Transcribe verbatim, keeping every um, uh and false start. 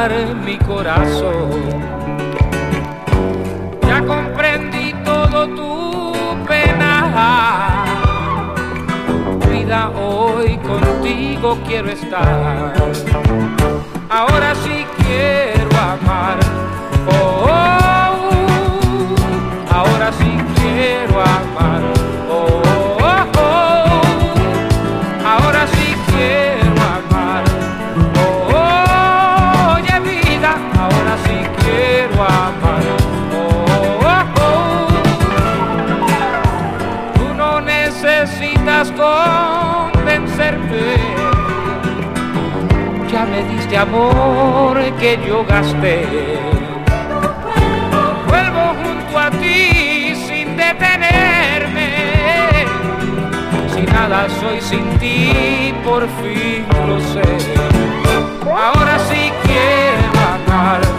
amar mi corazón. Ya comprendí todo tu pena, vida, hoy contigo quiero estar. Ahora sí quiero amar, oh, oh, oh. Ahora sí quiero amar, oh, oh, oh. Ahora sí quiero amar, oh, oh. Oye vida, ahora sí quiero amar, oh, oh, oh. Tú no necesitas convencerme, ya me diste amor que yo gasté. Vuelvo junto a ti sin detenerme, si nada soy sin ti, por fin lo sé. Ahora sí quiero amar.